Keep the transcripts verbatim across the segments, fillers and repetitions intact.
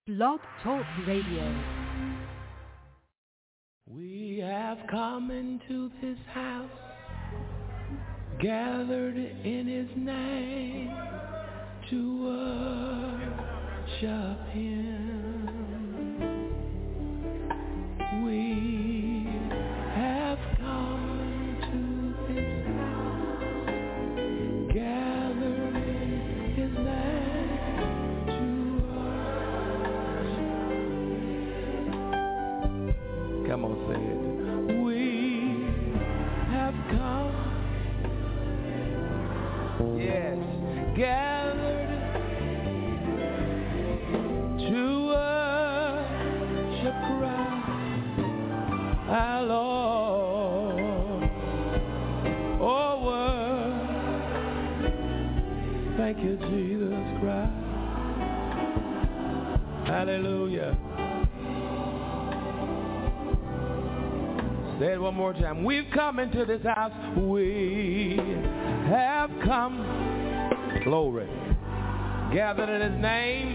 Blog Talk Radio. We have come into this house, gathered in his name to worship him. We have come into this house, gathered in his name to worship him. Come on, say it. We have come, yes, gathered to worship Christ, our Lord. Oh, word. Thank you, Jesus Christ. Hallelujah. Say it one more time. We've come into this house. We have come, glory, gathered in his name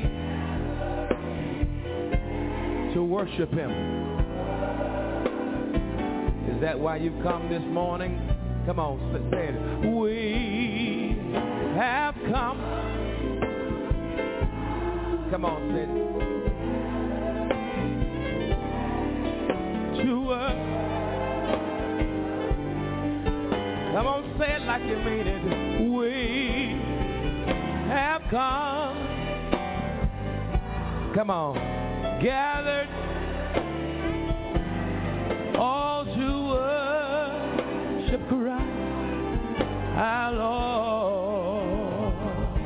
to worship him. Is that why you've come this morning? Come on, say it. We have come. Come on, say it. To worship. Come on, say it like you mean it. We have come. Come on. Gathered all to worship Christ, our Lord.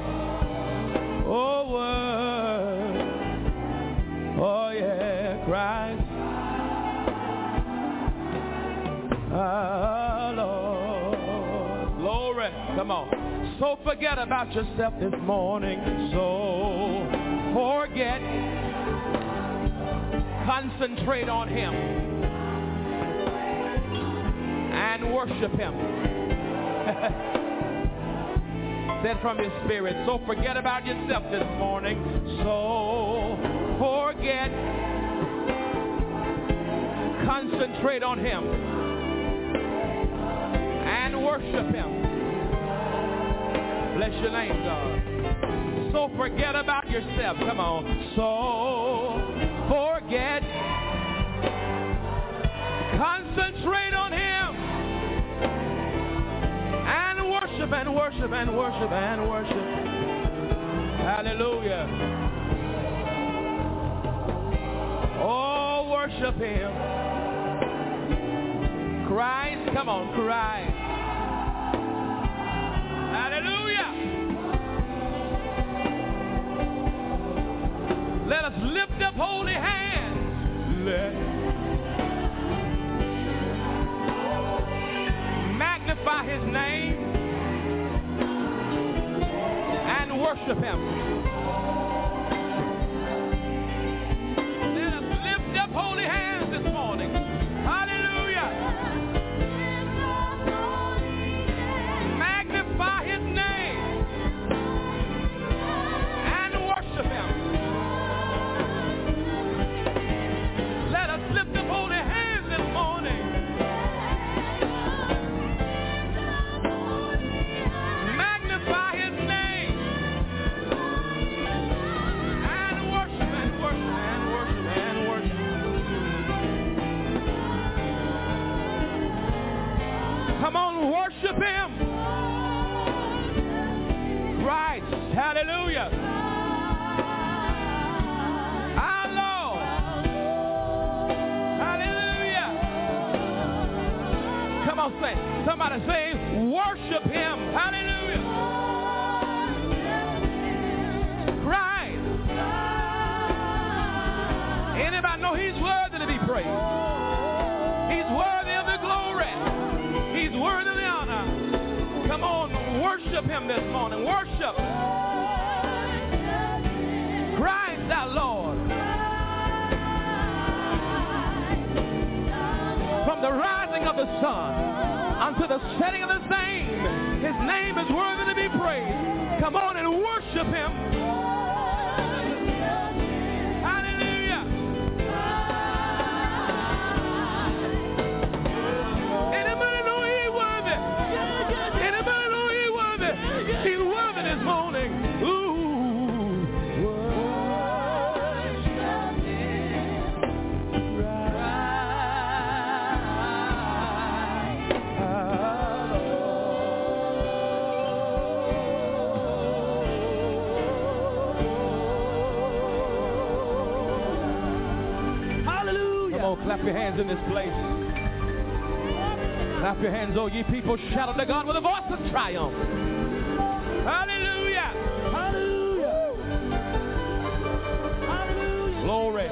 Oh, word. Oh, yeah, Christ, our Lord. Glory. Come on. So forget about yourself this morning. So forget. Concentrate on him and worship him. Said from your spirit. So forget about yourself this morning. So forget. Concentrate on him and worship him. Bless your name, God. So forget about yourself. Come on. So forget. Concentrate on him and worship and worship and worship and worship. Hallelujah. Oh, worship him. Christ, come on, Christ. Hallelujah. Let us lift up holy hands. Let magnify his name and worship him. Let us lift up holy hands this morning. Hallelujah. Magnify his name and worship him. Let us lift up holy hands this morning. Magnify his name and worship and worship and worship and worship. Come on, worship him. Christ, hallelujah. Say, somebody say, worship him. Hallelujah. Christ. Anybody know he's worthy to be praised? He's worthy of the glory. He's worthy of the honor. Come on, worship him this morning. Worship Christ our Lord. From the rising of the sun unto the setting of the same, his name is worthy to be praised. Come on and worship him. Hallelujah. Come on, clap your hands in this place. Clap your hands, oh ye people. Shout unto God with a voice of triumph. Hallelujah. Hallelujah. Hallelujah. Glory.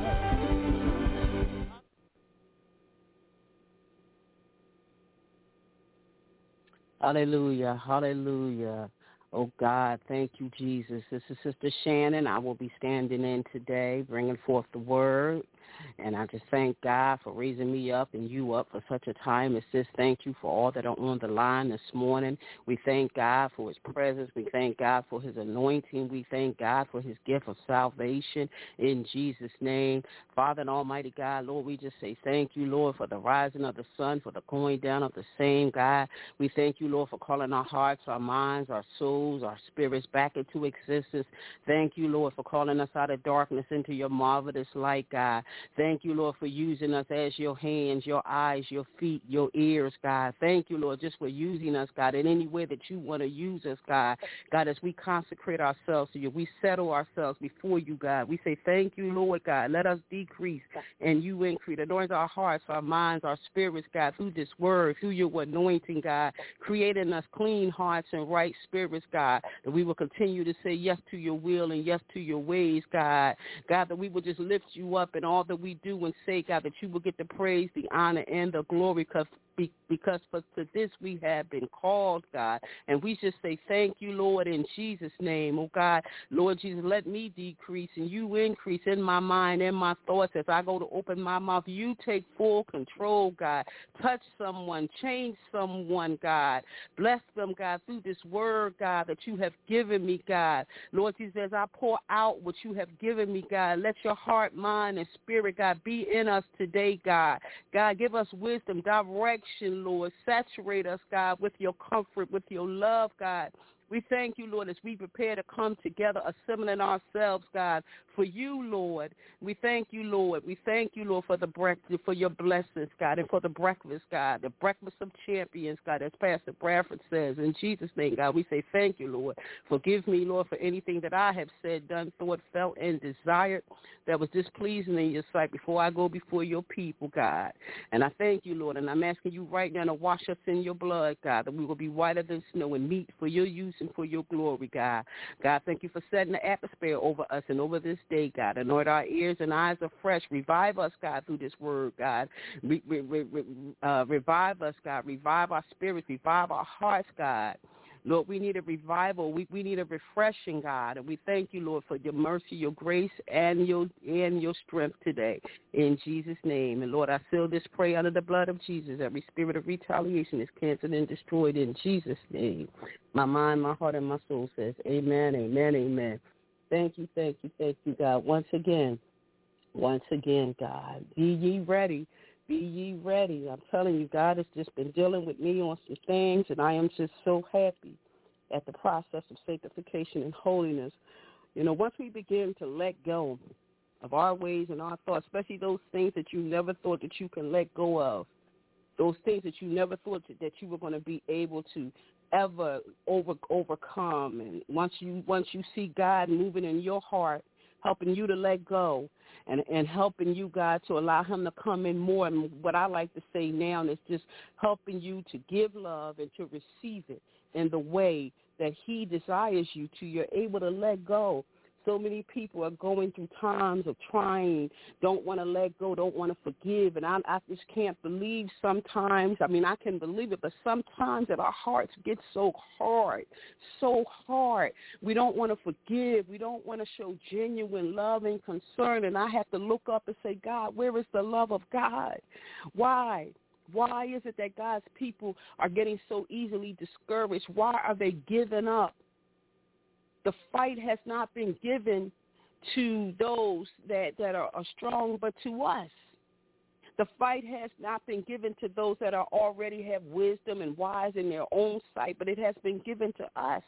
Hallelujah, hallelujah. Oh, God, thank you, Jesus. This is Sister Shannon. I will be standing in today, bringing forth the word. And I just thank God for raising me up and you up for such a time as this. Thank you for all that are on the line this morning. We thank God for his presence. We thank God for his anointing. We thank God for his gift of salvation in Jesus' name. Father and Almighty God, Lord, we just say thank you, Lord, for the rising of the sun, for the going down of the same, God. We thank you, Lord, for calling our hearts, our minds, our souls, our spirits back into existence. Thank you, Lord, for calling us out of darkness into your marvelous light, God. Thank you, Lord, for using us as your hands, your eyes, your feet, your ears, God. Thank you, Lord, just for using us, God, in any way that you want to use us, God. God, as we consecrate ourselves to you, we settle ourselves before you, God. We say thank you, Lord, God. Let us decrease and you increase. Anoint our hearts, our minds, our spirits, God, through this word, through your anointing, God, creating us clean hearts and right spirits, God, that we will continue to say yes to your will and yes to your ways, God. God, that we will just lift you up in all that we do and say, God, that you will get the praise, the honor, and the glory, because because for to this we have been called, God. And we just say thank you, Lord, in Jesus' name. Oh, God, Lord Jesus, let me decrease and you increase in my mind and my thoughts as I go to open my mouth. You take full control, God. Touch someone, change someone, God. Bless them, God, through this word, God, that you have given me, God. Lord Jesus, as I pour out what you have given me, God, let your heart, mind, and spirit, God, be in us today, God. God, give us wisdom, direction, Lord. Saturate us, God, with your comfort, with your love, God. We thank you, Lord, as we prepare to come together, assembling ourselves, God, for you, Lord. We thank you, Lord. We thank you, Lord, for the breakfast, for your blessings, God, and for the breakfast, God, the breakfast of champions, God, as Pastor Bradford says. In Jesus' name, God, we say thank you, Lord. Forgive me, Lord, for anything that I have said, done, thought, felt, and desired that was displeasing in your sight before I go before your people, God. And I thank you, Lord, and I'm asking you right now to wash us in your blood, God, that we will be whiter than snow and meet for your use and for your glory, God. God, thank you for setting the atmosphere over us and over this day, God. Anoint our ears and eyes afresh. Revive us, God, through this word, God. Re- re- re- uh, revive us, God. Revive our spirits. Revive our hearts, God. Lord, we need a revival. We we need a refreshing, God. And we thank you, Lord, for your mercy, your grace, and your and your strength today. In Jesus' name. And, Lord, I seal this prayer under the blood of Jesus. Every spirit of retaliation is canceled and destroyed in Jesus' name. My mind, my heart, and my soul says amen, amen, amen. Thank you, thank you, thank you, God. Once again, once again, God, be ye ready. Be ye ready. I'm telling you, God has just been dealing with me on some things, and I am just so happy at the process of sanctification and holiness. You know, once we begin to let go of our ways and our thoughts, especially those things that you never thought that you can let go of, those things that you never thought that you were going to be able to ever over overcome. And once you once you see God moving in your heart, helping you to let go, and, and helping you, God, to allow him to come in more. And what I like to say now is just helping you to give love and to receive it in the way that he desires you to. You're able to let go. So many people are going through times of trying, don't want to let go, don't want to forgive. And I, I just can't believe sometimes, I mean, I can believe it, but sometimes that our hearts get so hard, so hard. We don't want to forgive. We don't want to show genuine love and concern. And I have to look up and say, God, where is the love of God? Why? Why is it that God's people are getting so easily discouraged? Why are they giving up? The fight has not been given to those that, that are, are strong, but to us. The fight has not been given to those that are already have wisdom and wise in their own sight, but it has been given to us.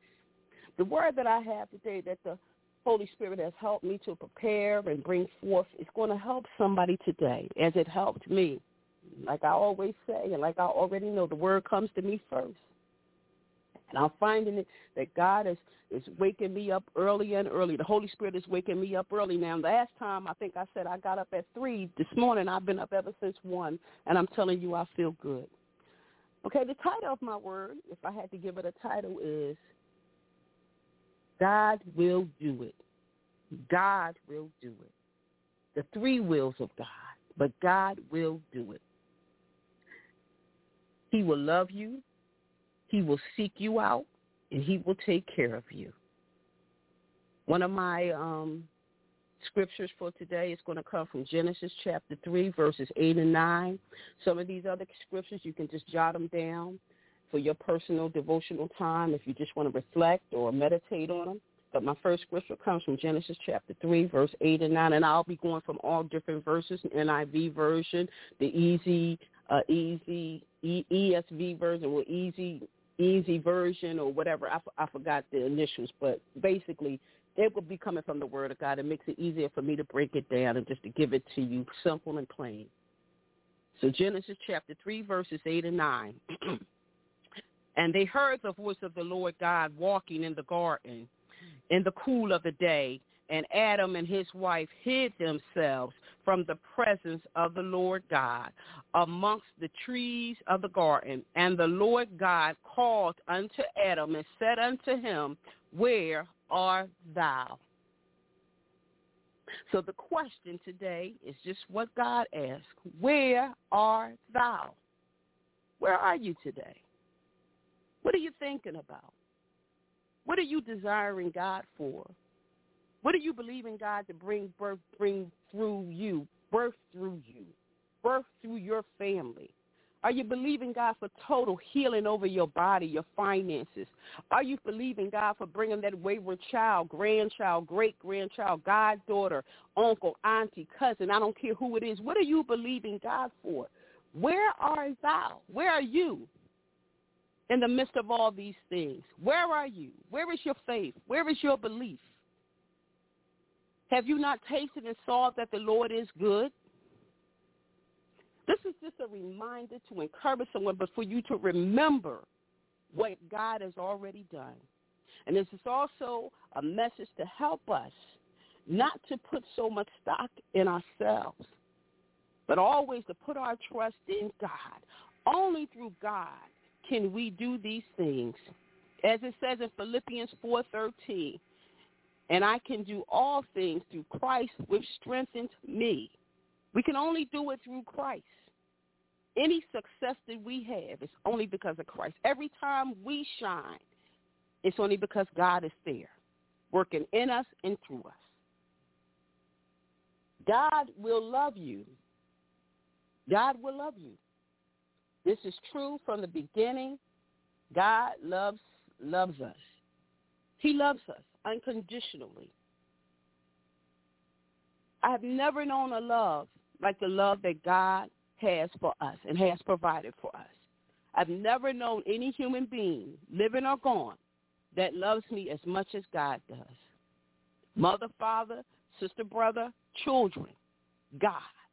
The word that I have today that the Holy Spirit has helped me to prepare and bring forth is going to help somebody today, as it helped me. Like I always say, and like I already know, the word comes to me first. And I'm finding it that God is, is waking me up early and early. The Holy Spirit is waking me up early now. Last time, I think I said I got up at three. This morning, I've been up ever since one, and I'm telling you I feel good. Okay, the title of my word, if I had to give it a title, is God Will Do It. God will do it. The three wills of God, but God will do it. He will love you. He will seek you out, and he will take care of you. One of my um, scriptures for today is going to come from Genesis chapter three, verses eight and nine. Some of these other scriptures, you can just jot them down for your personal devotional time if you just want to reflect or meditate on them. But my first scripture comes from Genesis chapter three, verse eight and nine, and I'll be going from all different verses, N I V version, the easy, uh, easy, e- E S V version, or easy, easy version, or whatever. I, f- I forgot the initials, but basically it will be coming from the Word of God. It makes it easier for me to break it down and just to give it to you simple and plain. So Genesis chapter three, verses eight and nine. And they heard the voice of the Lord God walking in the garden in the cool of the day, and Adam and his wife hid themselves from the presence of the Lord God amongst the trees of the garden. And the Lord God called unto Adam and said unto him, Where art thou? So the question today is just what God asked. Where art thou? Where are you today? What are you thinking about? What are you desiring God for? What are you believing God to bring birth, bring through you, birth through you, birth through your family? Are you believing God for total healing over your body, your finances? Are you believing God for bringing that wayward child, grandchild, great-grandchild, goddaughter, uncle, auntie, cousin? I don't care who it is. What are you believing God for? Where art thou? Where are you? In the midst of all these things, where are you? Where is your faith? Where is your belief? Have you not tasted and saw that the Lord is good? This is just a reminder to encourage someone, but for you to remember what God has already done. And this is also a message to help us not to put so much stock in ourselves, but always to put our trust in God. Only through God can we do these things. As it says in Philippians four thirteen, and I can do all things through Christ which strengthens me. We can only do it through Christ. Any success that we have is only because of Christ. Every time we shine, it's only because God is there, working in us and through us. God will love you. God will love you. This is true from the beginning. God loves loves us. He loves us unconditionally. I have never known a love like the love that God has for us and has provided for us. I've never known any human being, living or gone, that loves me as much as God does. Mother, father, sister, brother, children, God.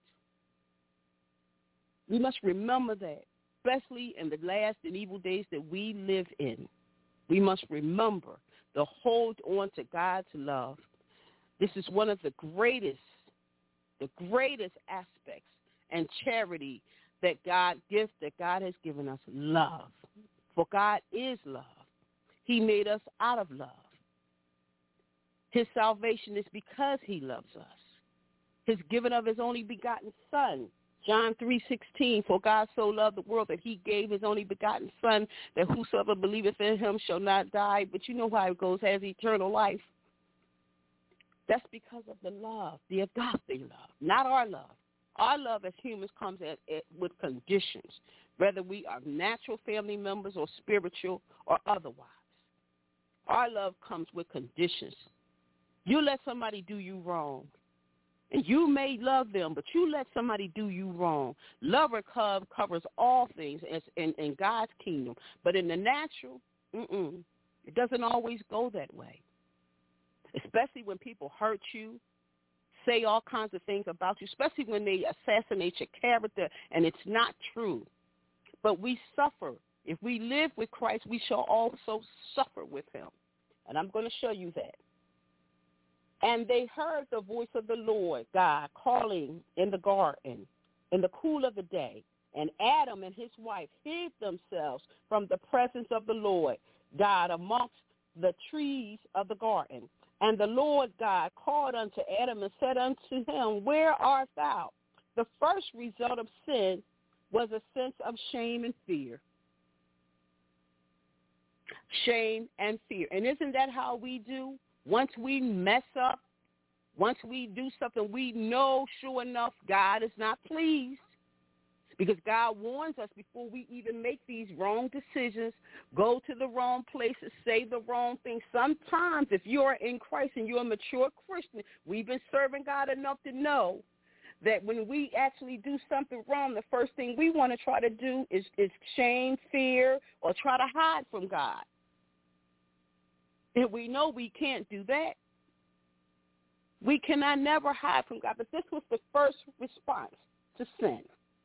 We must remember that, especially in the last and evil days that we live in. We must remember to hold on to God's love. This is one of the greatest, the greatest aspects and charity that God gives, that God has given us, love. For God is love. He made us out of love. His salvation is because he loves us. His giving of his only begotten Son, John three sixteen, for God so loved the world that he gave his only begotten Son, that whosoever believeth in him shall not die. But you know how it goes, has eternal life. That's because of the love, the agape love, not our love. Our love as humans comes at, at, with conditions, whether we are natural family members or spiritual or otherwise. Our love comes with conditions. You let somebody do you wrong, and you may love them, but you let somebody do you wrong. Love or love covers all things in, in God's kingdom. But in the natural, mm-mm, it doesn't always go that way, especially when people hurt you, say all kinds of things about you, especially when they assassinate your character and it's not true. But we suffer If we live with Christ, we shall also suffer with him. And I'm going to show you that. And they heard the voice of the Lord God calling in the garden in the cool of the day. And Adam and his wife hid themselves from the presence of the Lord God amongst the trees of the garden. And the Lord God called unto Adam and said unto him, Where art thou? The first result of sin was a sense of shame and fear. Shame and fear. And isn't that how we do? Once we mess up, once we do something, we know sure enough God is not pleased. Because God warns us before we even make these wrong decisions, go to the wrong places, say the wrong things. Sometimes if you are in Christ and you're a mature Christian, we've been serving God enough to know that when we actually do something wrong, the first thing we want to try to do is, is shame, fear, or try to hide from God. And we know we can't do that. We cannot never hide from God. But this was the first response to sin.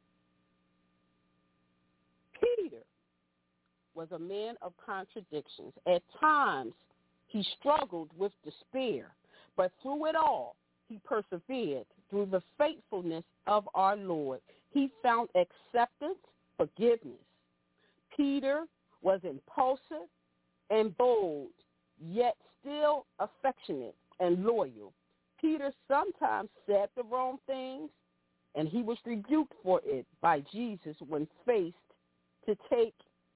Peter was a man of contradictions. At times, he struggled with despair, but through it all, he persevered through the faithfulness of our Lord. He found acceptance, forgiveness. Peter was impulsive and bold, yet still affectionate and loyal. Peter sometimes said the wrong things, and he was rebuked for it by Jesus when faced to take,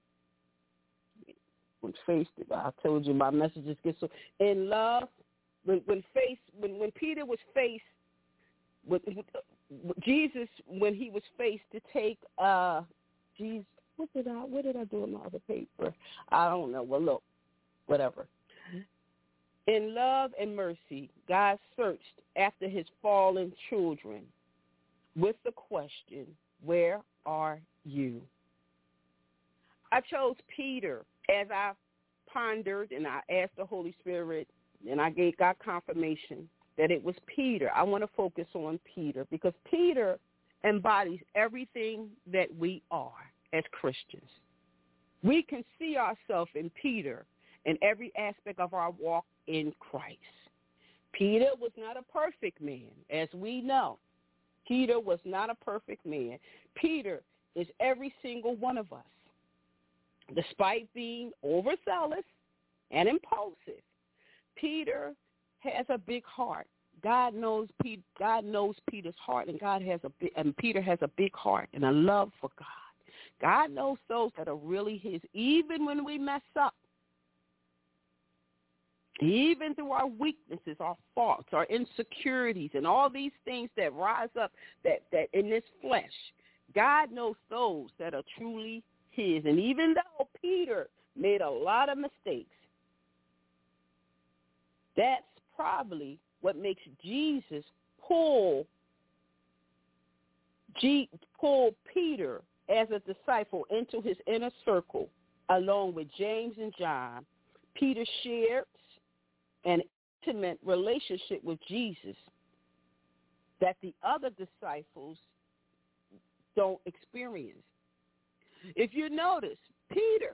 when faced, I told you my messages get so, in love, when when faced, when, when Peter was faced with, with, with Jesus, when he was faced to take, uh, Jesus, what did I, what did I do in my other paper? I don't know. Well, look, whatever. In love and mercy, God searched after his fallen children with the question, where are you? I chose Peter as I pondered and I asked the Holy Spirit and I gave God confirmation that it was Peter. I want to focus on Peter because Peter embodies everything that we are as Christians. We can see ourselves in Peter in every aspect of our walk in Christ. Peter was not a perfect man, as we know. Peter was not a perfect man. Peter is every single one of us. Despite being overzealous and impulsive, Peter has a big heart. God knows Pete, God knows Peter's heart, and God has a big, and Peter has a big heart and a love for God. God knows those that are really his, even when we mess up. Even through our weaknesses, our faults, our insecurities, and all these things that rise up that, that in this flesh, God knows those that are truly his. And even though Peter made a lot of mistakes, that's probably what makes Jesus pull, G, pull Peter as a disciple into his inner circle, along with James and John. Peter shared an intimate relationship with Jesus that the other disciples don't experience. If you notice, Peter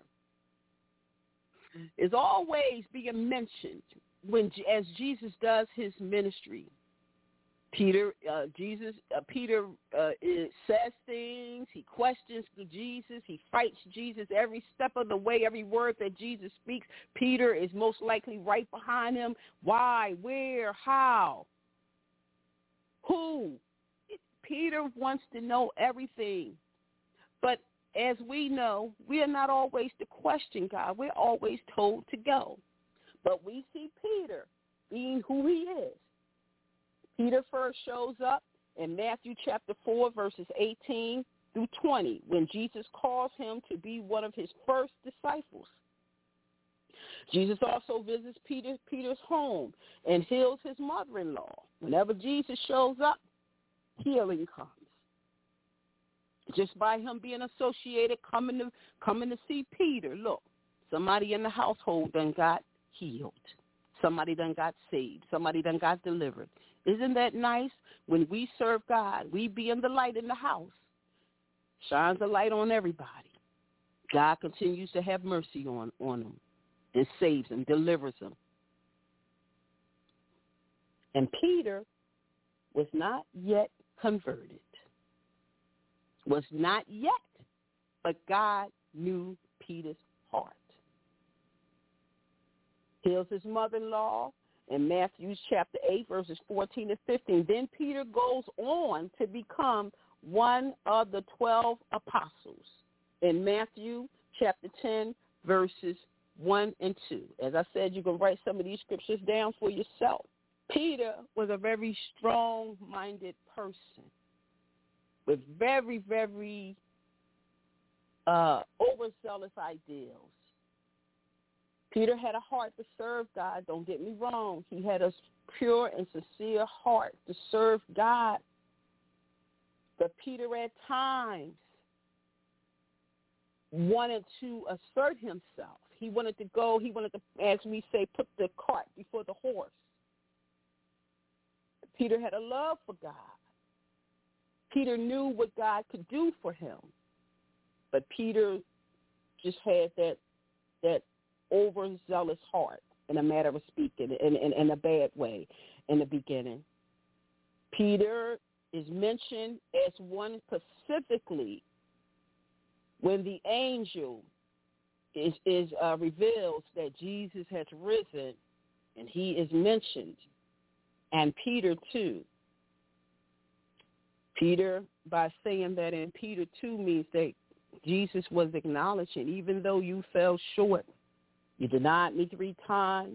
is always being mentioned when, as Jesus does his ministry. Peter, uh, Jesus, uh, Peter uh, says things. He questions Jesus. He fights Jesus every step of the way. Every word that Jesus speaks, Peter is most likely right behind him. Why? Where? How? Who? Peter wants to know everything. But as we know, we are not always to question God. We're always told to go. But we see Peter being who he is. Peter first shows up in Matthew chapter four, verses eighteen through twenty, when Jesus calls him to be one of his first disciples. Jesus also visits Peter, Peter's home and heals his mother-in-law. Whenever Jesus shows up, healing comes. Just by him being associated, coming to, coming to see Peter, look, somebody in the household done got healed. Somebody done got saved. Somebody done got delivered. Isn't that nice? When we serve God, we being the light in the house. Shines a light on everybody. God continues to have mercy on, on them and saves them, delivers them. And Peter was not yet converted, was not yet, but God knew Peter's heart. Here's his mother-in-law in Matthew chapter eight, verses fourteen to fifteen. Then Peter goes on to become one of the twelve apostles in Matthew chapter ten, verses one and two. As I said, you can write some of these scriptures down for yourself. Peter was a very strong-minded person with very, very uh, overzealous ideals. Peter had a heart to serve God. Don't get me wrong. He had a pure and sincere heart to serve God. But Peter at times wanted to assert himself. He wanted to go, he wanted to, as we say, put the cart before the horse. Peter had a love for God. Peter knew what God could do for him. But Peter just had that that overzealous heart, in a matter of speaking, in, in, in a bad way in the beginning. Peter is mentioned as one specifically when the angel is, is uh, reveals that Jesus has risen, and he is mentioned, and Peter too. Peter, by saying that in Peter two, means that Jesus was acknowledging, even though you fell short, you denied me three times,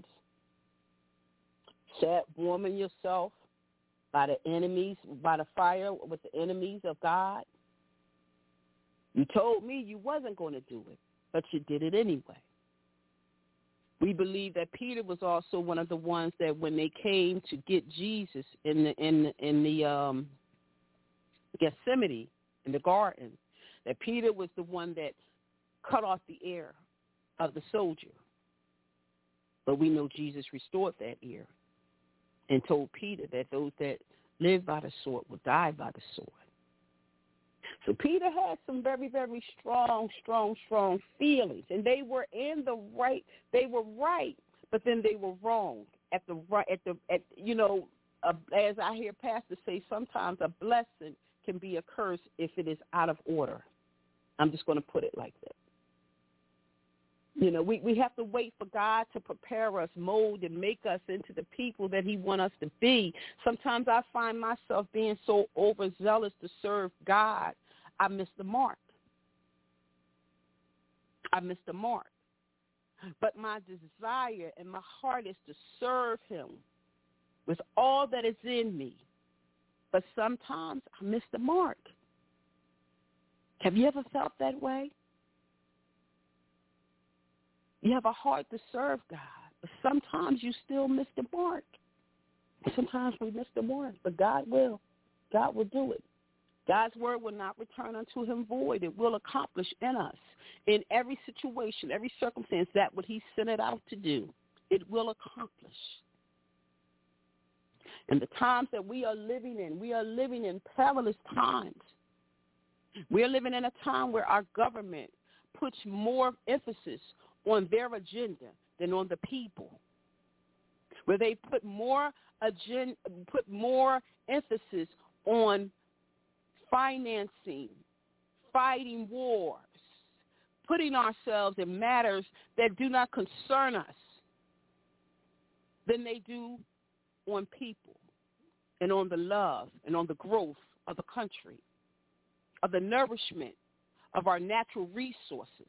sat warming yourself by the enemies, by the fire with the enemies of God. You told me you wasn't going to do it, but you did it anyway. We believe that Peter was also one of the ones that when they came to get Jesus in the in in the um, Gethsemane, in the garden, that Peter was the one that cut off the ear of the soldier. But we know Jesus restored that ear and told Peter that those that live by the sword will die by the sword. So Peter had some very, very strong, strong, strong feelings, and they were in the right. They were right, but then they were wrong at the right. At the at you know, uh, as I hear pastors say, sometimes a blessing can be a curse if it is out of order. I'm just going to put it like that. You know, we, we have to wait for God to prepare us, mold and make us into the people that he wants us to be. Sometimes I find myself being so overzealous to serve God, I miss the mark. I miss the mark. But my desire and my heart is to serve him with all that is in me. But sometimes I miss the mark. Have you ever felt that way? You have a heart to serve God, but sometimes you still miss the mark. Sometimes we miss the mark, but God will. God will do it. God's word will not return unto him void. It will accomplish in us, in every situation, every circumstance, that what he sent it out to do. It will accomplish. And the times that we are living in, we are living in perilous times. We are living in a time where our government puts more emphasis on their agenda than on the people, where they put more agenda, put more emphasis on financing, fighting wars, putting ourselves in matters that do not concern us than they do on people and on the love and on the growth of the country, of the nourishment of our natural resources.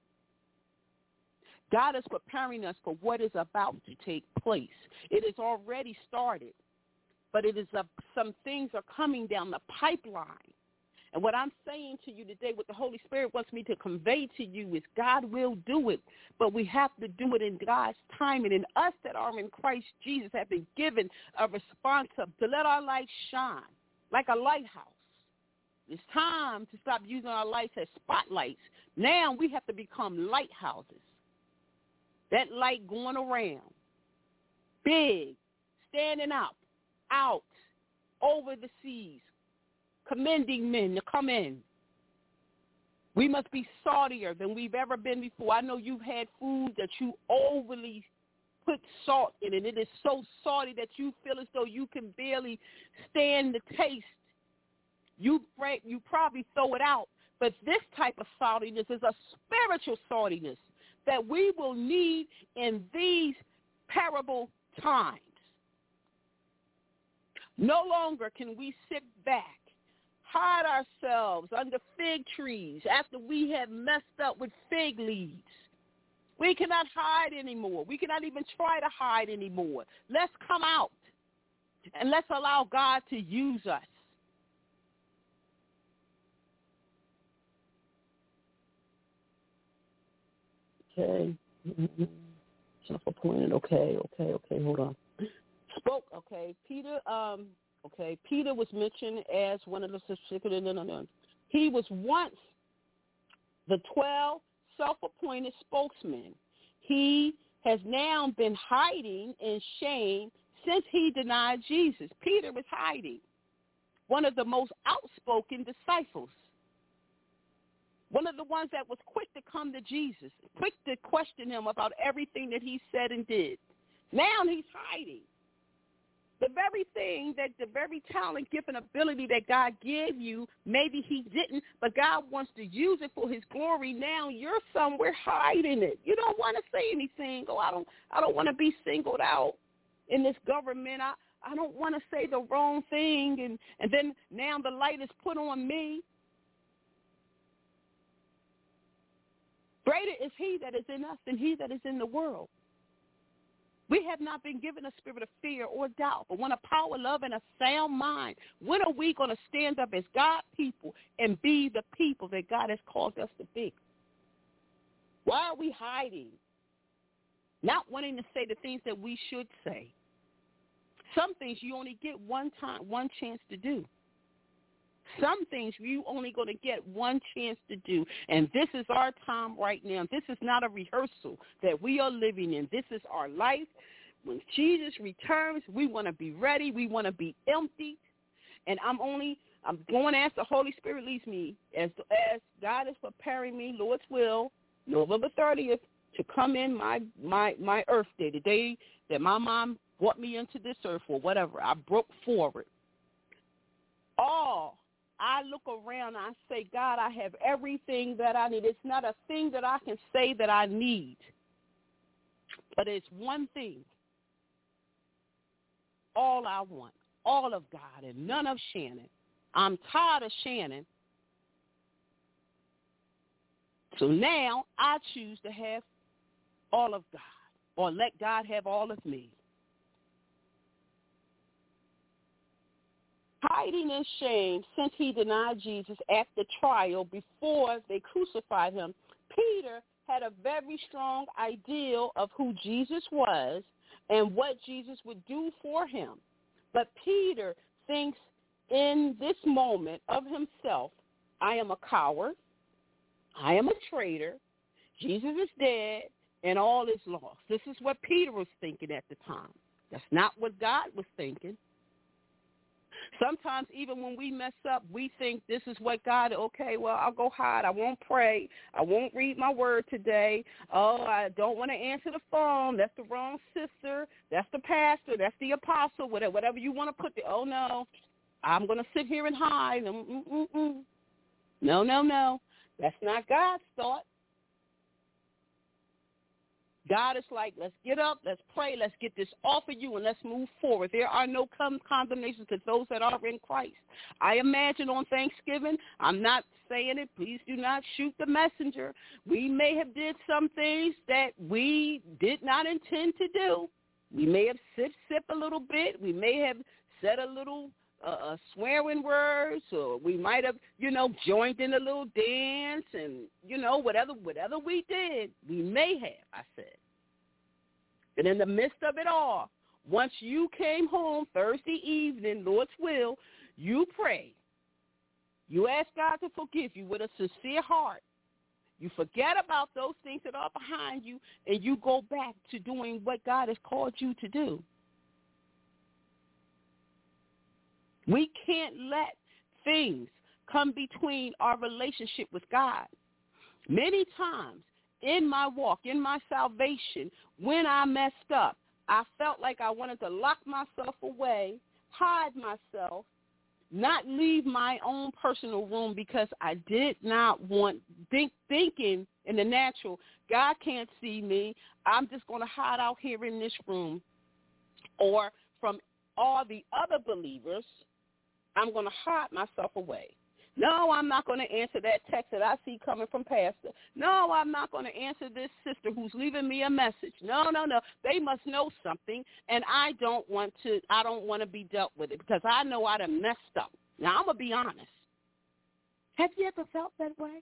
God is preparing us for what is about to take place. It has already started, but it is a, some things are coming down the pipeline. And what I'm saying to you today, what the Holy Spirit wants me to convey to you is God will do it, but we have to do it in God's timing. And us that are in Christ Jesus have been given a response of, to let our light shine like a lighthouse. It's time to stop using our lights as spotlights. Now we have to become lighthouses. That light going around, big, standing up, out, over the seas, commending men to come in. We must be saltier than we've ever been before. I know you've had food that you overly put salt in it. It is so salty that you feel as though you can barely stand the taste. You, you probably throw it out. But this type of saltiness is a spiritual saltiness that we will need in these parable times. No longer can we sit back, hide ourselves under fig trees after we have messed up with fig leaves. We cannot hide anymore. We cannot even try to hide anymore. Let's come out and let's allow God to use us. Okay. Mm-hmm. Self-appointed. Okay, okay, okay. Hold on. Spoke. Okay. Peter. Um. Okay. Peter was mentioned as one of the specific. No, no, no. He was once the twelve self-appointed spokesman. He has now been hiding in shame since he denied Jesus. Peter was hiding. One of the most outspoken disciples. One of the ones that was quick to come to Jesus, quick to question him about everything that he said and did. Now he's hiding. The very thing that the very talent, gift, and ability that God gave you, maybe he didn't, but God wants to use it for his glory. Now you're somewhere hiding it. You don't want to say anything. Oh, I don't I don't want to be singled out in this government. I, I don't want to say the wrong thing. And, and then now the light is put on me. Greater is he that is in us than he that is in the world. We have not been given a spirit of fear or doubt, but one of power, love, and a sound mind. When are we going to stand up as God people and be the people that God has called us to be? Why are we hiding? Not wanting to say the things that we should say. Some things you only get one time, one chance to do. Some things you only going to get one chance to do, and this is our time right now. This is not a rehearsal that we are living in. This is our life. When Jesus returns, we want to be ready. We want to be empty, and I'm only I'm going as the Holy Spirit leads me, as as God is preparing me, Lord's will, November thirtieth, to come in my my my earth day, the day that my mom brought me into this earth or whatever. I broke forward. All. I look around and I say, God, I have everything that I need. It's not a thing that I can say that I need, but it's one thing. All I want, all of God and none of Shannon. I'm tired of Shannon. So now I choose to have all of God, or let God have all of me. Hiding in shame since he denied Jesus at the trial before they crucified him, Peter had a very strong ideal of who Jesus was and what Jesus would do for him. But Peter thinks in this moment of himself, I am a coward, I am a traitor, Jesus is dead, and all is lost. This is what Peter was thinking at the time. That's not what God was thinking. Sometimes even when we mess up, we think this is what God, okay, well, I'll go hide. I won't pray. I won't read my word today. Oh, I don't want to answer the phone. That's the wrong sister. That's the pastor. That's the apostle, whatever, whatever you want to put there. Oh, no, I'm going to sit here and hide. Mm-mm-mm. No, no, no. That's not God's thought. God is like, let's get up, let's pray, let's get this off of you, and let's move forward. There are no condemnations to those that are in Christ. I imagine on Thanksgiving, I'm not saying it, please do not shoot the messenger. We may have did some things that we did not intend to do. We may have sip, sip a little bit. We may have said a little uh, swearing words, or we might have, you know, joined in a little dance, and, you know, whatever, whatever we did, we may have, I said. And in the midst of it all, once you came home Thursday evening, Lord's will, you pray. You ask God to forgive you with a sincere heart. You forget about those things that are behind you, and you go back to doing what God has called you to do. We can't let things come between our relationship with God. Many times in my walk, in my salvation, when I messed up, I felt like I wanted to lock myself away, hide myself, not leave my own personal room because I did not want, think, thinking in the natural, God can't see me. I'm just going to hide out here in this room. Or from all the other believers, I'm going to hide myself away. No, I'm not going to answer that text that I see coming from Pastor. No, I'm not going to answer this sister who's leaving me a message. No, no, no. They must know something, and I don't want to. I don't want to be dealt with it because I know I done messed up. Now, I'm going to be honest. Have you ever felt that way?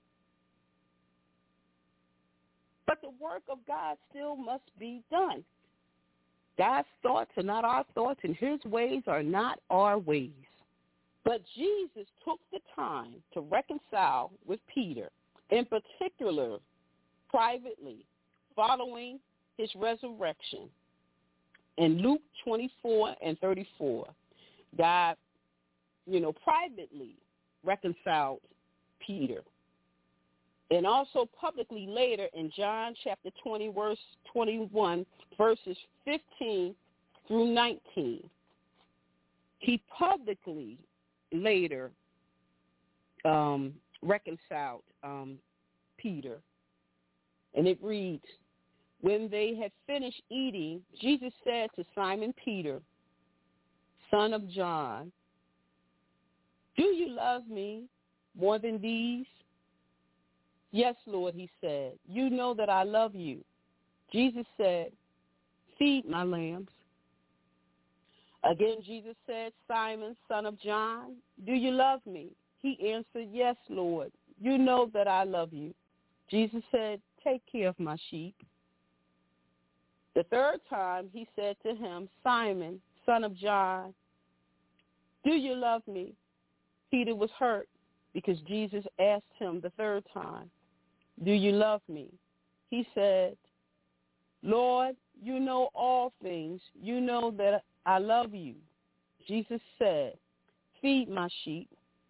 But the work of God still must be done. God's thoughts are not our thoughts, and his ways are not our ways. But Jesus took the time to reconcile with Peter, in particular, privately, following his resurrection. In Luke twenty-four and thirty-four, God, you know, privately reconciled Peter. And also publicly later in John chapter twenty, verse twenty-one, verses fifteen through nineteen, he publicly later um, reconciled um, Peter. And it reads, when they had finished eating, Jesus said to Simon Peter, son of John, do you love me more than these? Yes, Lord, he said. You know that I love you. Jesus said, feed my lambs. Again, Jesus said, Simon, son of John, do you love me? He answered, yes, Lord. You know that I love you. Jesus said, take care of my sheep. The third time he said to him, Simon, son of John, do you love me? Peter was hurt because Jesus asked him the third time, do you love me? He said, Lord, you know all things. You know that I love you. Jesus said, feed my sheep.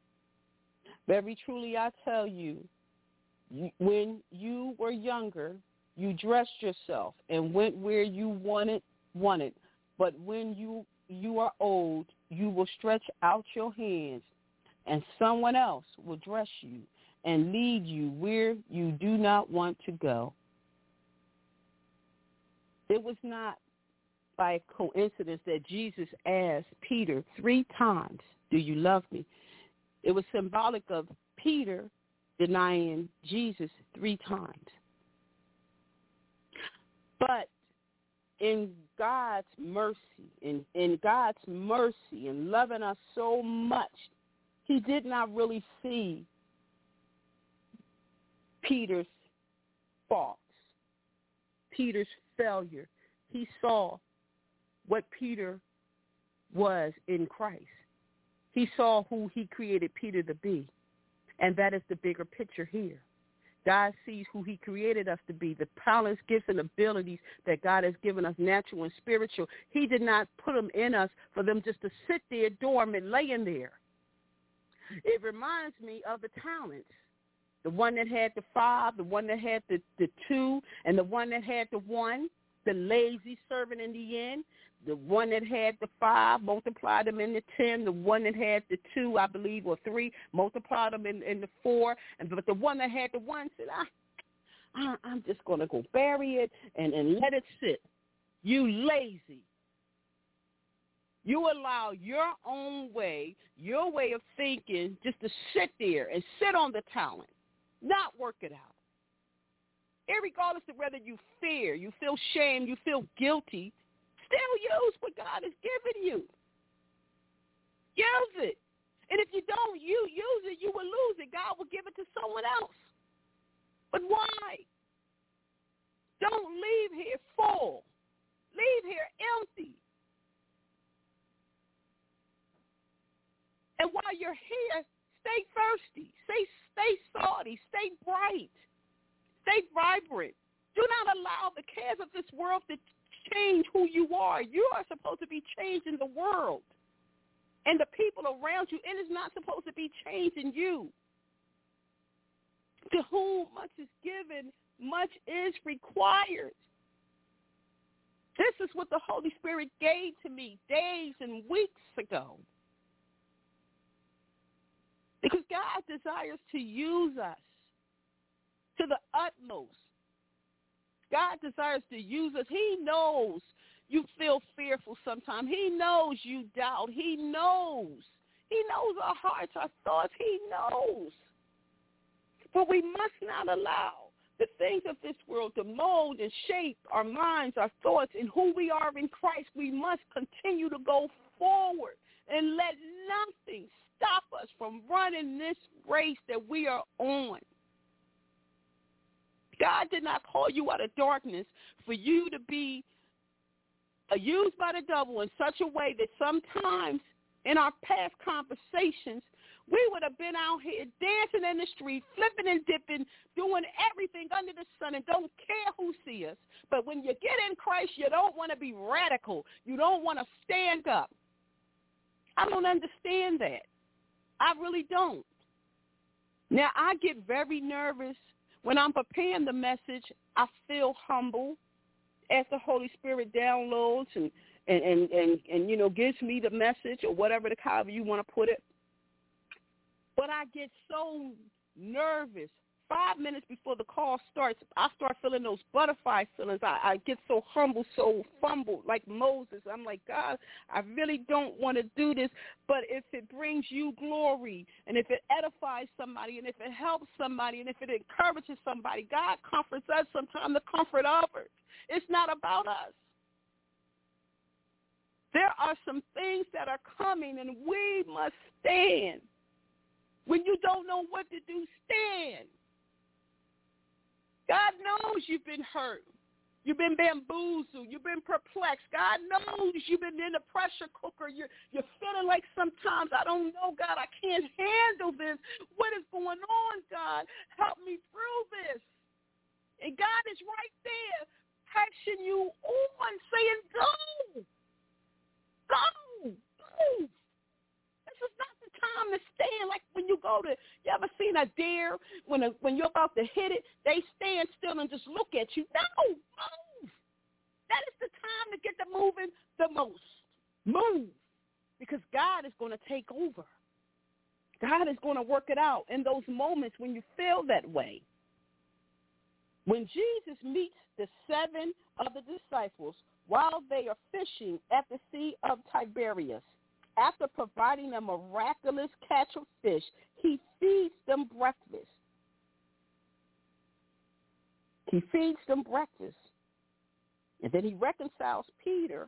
Very truly I tell you, when you were younger, you dressed yourself and went where you wanted, wanted. But when you, you are old, you will stretch out your hands, and someone else will dress you and lead you where you do not want to go. It was not by coincidence that Jesus asked Peter three times, do you love me? It was symbolic of Peter denying Jesus three times. But in God's mercy, in, in God's mercy and loving us so much, he did not really see Peter's faults, Peter's failure. He saw what Peter was in Christ. He saw who he created Peter to be, and that is the bigger picture here. God sees who he created us to be, the talents, gifts, and abilities that God has given us, natural and spiritual. He did not put them in us for them just to sit there dormant, laying there. It reminds me of the talents, the one that had the five, the one that had the, the two, and the one that had the one, the lazy servant in the end, the one that had the five, multiplied them into ten, the one that had the two, I believe, or three, multiplied them in, in the four, and but the one that had the one said, I, I, I'm just going to go bury it and, and let it sit. You lazy. You allow your own way, your way of thinking, just to sit there and sit on the talent, not work it out. Irregardless of whether you fear, you feel shame, you feel guilty, still use what God has given you. Use it. And if you don't you use it, you will lose it. God will give it to someone else. But why? Don't leave here full. Leave here empty. And while you're here, stay thirsty. Stay, stay salty. Stay bright. Stay vibrant. Do not allow the cares of this world to change who you are. You are supposed to be changing the world and the people around you. It is not supposed to be changing you. To whom much is given, much is required. This is what the Holy Spirit gave to me days and weeks ago. Because God desires to use us to the utmost. God desires to use us. He knows you feel fearful sometimes. He knows you doubt. He knows. He knows our hearts, our thoughts. He knows. But we must not allow the things of this world to mold and shape our minds, our thoughts, and who we are in Christ. We must continue to go forward and let nothing stop us from running this race that we are on. God did not call you out of darkness for you to be used by the devil in such a way that sometimes in our past conversations, we would have been out here dancing in the street, flipping and dipping, doing everything under the sun and don't care who sees us. But when you get in Christ, you don't want to be radical. You don't want to stand up. I don't understand that. I really don't. Now, I get very nervous. When I'm preparing the message, I feel humble as the Holy Spirit downloads and, and, and, and, and you know, gives me the message or whatever, the however you want to put it. But I get so nervous. Five minutes before the call starts, I start feeling those butterfly feelings. I, I get so humble, so fumbled, like Moses. I'm like, God, I really don't want to do this. But if it brings you glory, and if it edifies somebody, and if it helps somebody, and if it encourages somebody, God comforts us sometimes to comfort others. It's not about us. There are some things that are coming, and we must stand. When you don't know what to do, stand. God knows you've been hurt. You've been bamboozled. You've been perplexed. God knows you've been in the pressure cooker. You're, you're feeling like sometimes, I don't know, God, I can't handle this. What is going on, God? Help me through this. And God is right there, pushing you on, saying, go. Go. Go. This is not the time to stand like when you go to, you ever seen a deer, when a, when you're about to hit it, they stand still and just look at you. No, move. That is the time to get to moving the most. Move. Because God is going to take over. God is going to work it out in those moments when you feel that way. When Jesus meets the seven of the disciples while they are fishing at the Sea of Tiberias, after providing a miraculous catch of fish, he feeds them breakfast. He feeds them breakfast. And then he reconciles Peter.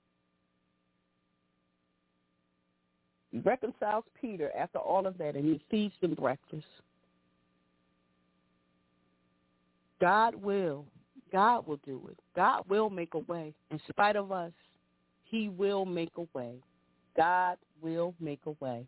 He reconciles Peter after all of that, and he feeds them breakfast. God will. God will do it. God will make a way. In spite of us, he will make a way. God will make a way.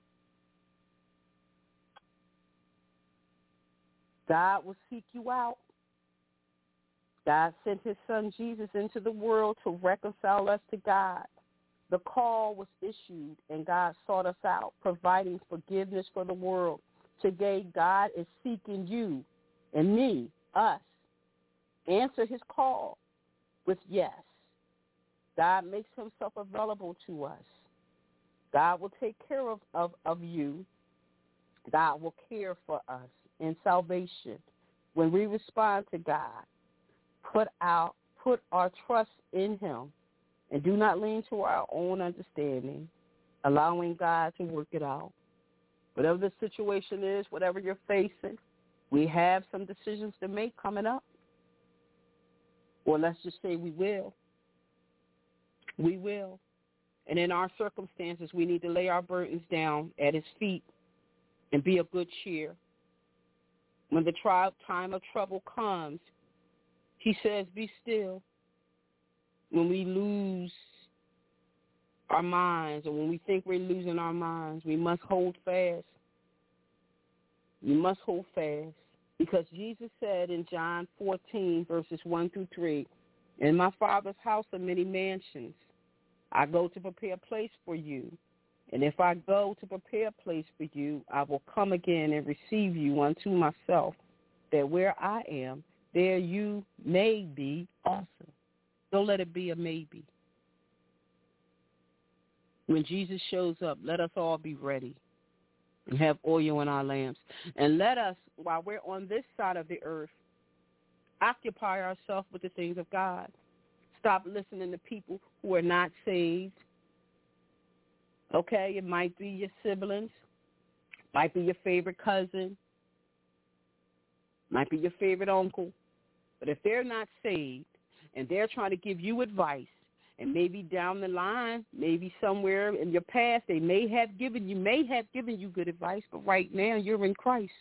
God will seek you out. God sent his son Jesus into the world to reconcile us to God. The call was issued, and God sought us out, providing forgiveness for the world. Today, God is seeking you and me, us. Answer his call with yes. God makes himself available to us. God will take care of, of, of you. God will care for us in salvation. When we respond to God, put out, put our trust in him, and do not lean to our own understanding, allowing God to work it out. Whatever the situation is, whatever you're facing, we have some decisions to make coming up. Or let's just say we will. We will. And in our circumstances, we need to lay our burdens down at his feet and be of good cheer. When the tri- time of trouble comes, he says, be still. When we lose our minds, or when we think we're losing our minds, we must hold fast. We must hold fast. Because Jesus said in John fourteen, verses one through three, in my Father's house are many mansions. I go to prepare a place for you. And if I go to prepare a place for you, I will come again and receive you unto myself, that where I am, there you may be also. Don't let it be a maybe. When Jesus shows up, let us all be ready and have oil in our lamps. And let us, while we're on this side of the earth, occupy ourselves with the things of God. Stop listening to people who are not saved. Okay, it might be your siblings, might be your favorite cousin, might be your favorite uncle. But if they're not saved and they're trying to give you advice, and maybe down the line, maybe somewhere in your past, they may have given you, may have given you good advice, but right now you're in Christ.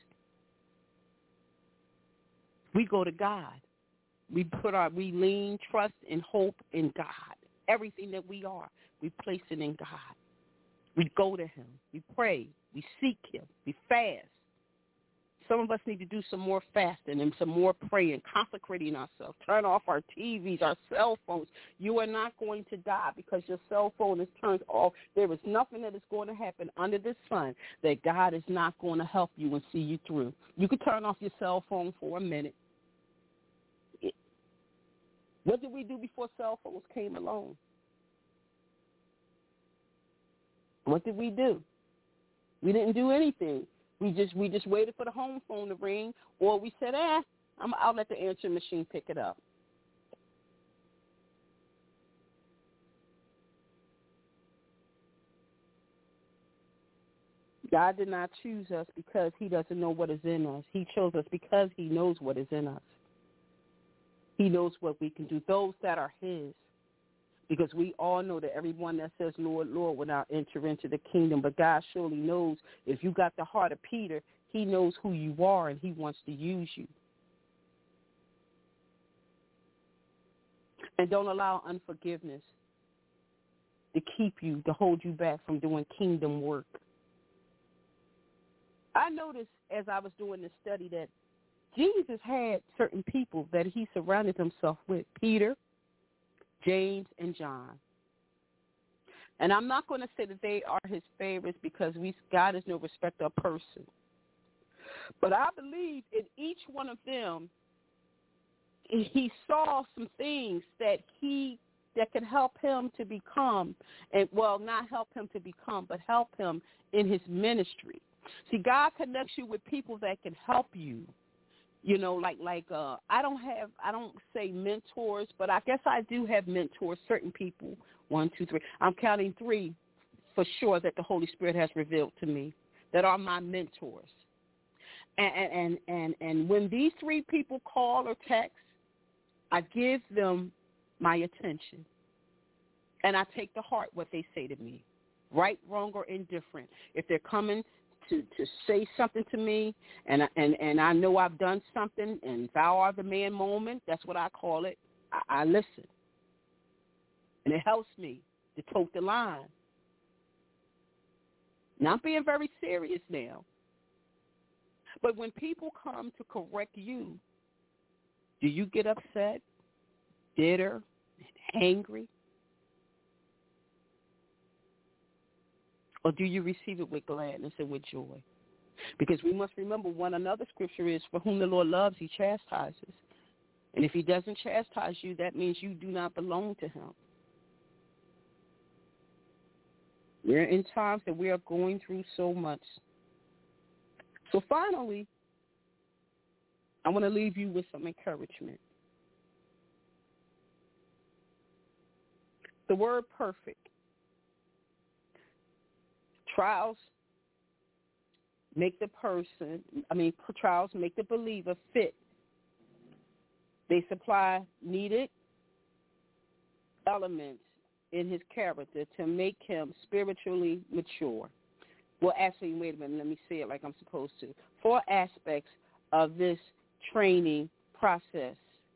We go to God. We put our, we lean, trust, and hope in God. Everything that we are, we place it in God. We go to him. We pray. We seek him. We fast. Some of us need to do some more fasting and some more praying, consecrating ourselves. Turn off our T Vs, our cell phones. You are not going to die because your cell phone is turned off. There is nothing that is going to happen under the sun that God is not going to help you and see you through. You can turn off your cell phone for a minute. What did we do before cell phones came along? What did we do? We didn't do anything. We just we just waited for the home phone to ring, or we said, eh, I'm, I'll let the answering machine pick it up. God did not choose us because he doesn't know what is in us. He chose us because he knows what is in us. He knows what we can do, those that are his. Because we all know that everyone that says, Lord, Lord, will not enter into the kingdom. But God surely knows if you got the heart of Peter, he knows who you are and he wants to use you. And don't allow unforgiveness to keep you, to hold you back from doing kingdom work. I noticed as I was doing this study that Jesus had certain people that he surrounded himself with, Peter, James, and John. And I'm not going to say that they are his favorites because we, God is no respecter of person. But I believe in each one of them, he saw some things that he that could help him to become, and well, not help him to become, but help him in his ministry. See, God connects you with people that can help you. You know, like, like uh, I don't have, I don't say mentors, but I guess I do have mentors, certain people, one, two, three. I'm counting three for sure that the Holy Spirit has revealed to me that are my mentors. And, and, and, and when these three people call or text, I give them my attention. And I take to heart what they say to me, right, wrong, or indifferent. If they're coming To, to say something to me, and and and I know I've done something, and thou art the man moment, that's what I call it, I, I listen. And it helps me to tote the line. Now, I'm being very serious now. But when people come to correct you, do you get upset, bitter, angry? Or do you receive it with gladness and with joy? Because we must remember one another scripture is, for whom the Lord loves, he chastises. And if he doesn't chastise you, that means you do not belong to him. We're in times that we are going through so much. So finally, I want to leave you with some encouragement. The word perfect. Trials make the person, I mean, trials make the believer fit. They supply needed elements in his character to make him spiritually mature. Well, actually, wait a minute, let me say it like I'm supposed to. Four aspects of this training process.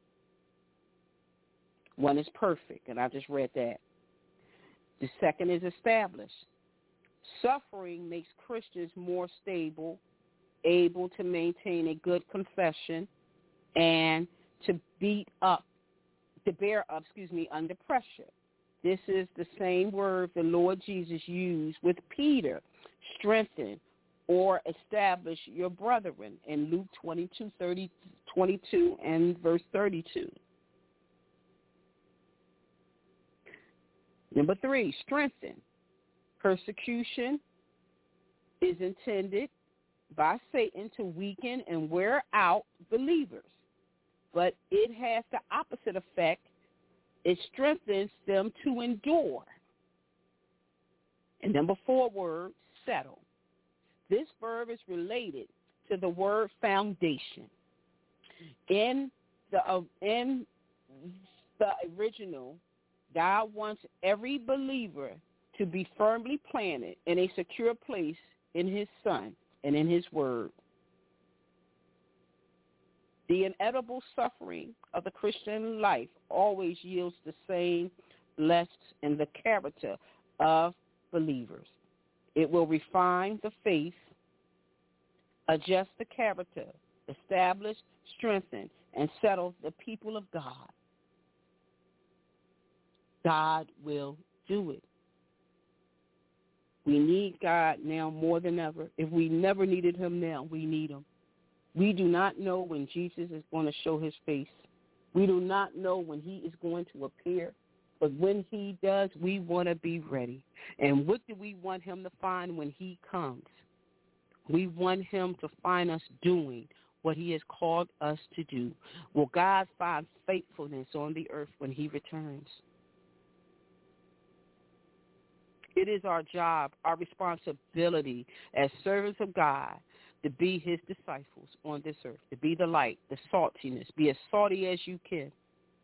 One is perfect, and I just read that. The second is established. Suffering makes Christians more stable, able to maintain a good confession, and to beat up, to bear up, excuse me, under pressure. This is the same word the Lord Jesus used with Peter, strengthen or establish your brethren in Luke twenty-two, thirty, twenty-two and verse thirty-two. Number three, strengthen. Persecution is intended by Satan to weaken and wear out believers, but it has the opposite effect. It strengthens them to endure. And number four word, settle. This verb is related to the word foundation. In the uh, in the original, God wants every believer to be firmly planted in a secure place in his Son and in his word. The inevitable suffering of the Christian life always yields the same blessed in the character of believers. It will refine the faith, adjust the character, establish, strengthen, and settle the people of God. God will do it. We need God now more than ever. If we never needed him now, we need him. We do not know when Jesus is going to show his face. We do not know when he is going to appear. But when he does, we want to be ready. And what do we want him to find when he comes? We want him to find us doing what he has called us to do. Will God find faithfulness on the earth when he returns? It is our job, our responsibility as servants of God to be his disciples on this earth, to be the light, the saltiness, be as salty as you can,